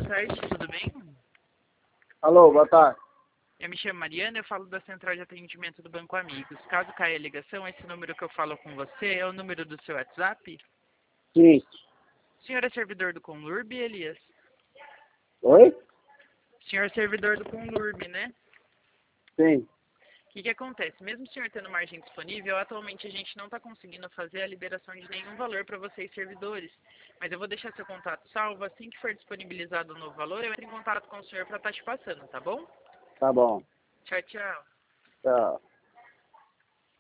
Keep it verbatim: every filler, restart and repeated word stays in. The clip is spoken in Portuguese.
boa tarde, tudo bem? Alô, boa tarde. Eu me chamo Mariana, eu falo da Central de Atendimento do Banco Amigos. Caso caia a ligação, esse número que eu falo com você é o número do seu WhatsApp? Sim. O senhor é servidor do Conlurb, Elias? Oi? O senhor é servidor do Conlurb, né? Sim. O que que acontece? Mesmo o senhor tendo margem disponível, atualmente a gente não está conseguindo fazer a liberação de nenhum valor para vocês servidores. Mas eu vou deixar seu contato salvo, assim que for disponibilizado o novo valor, eu entro em contato com o senhor para estar te passando, tá bom? Tá bom. Tchau, tchau. Tchau.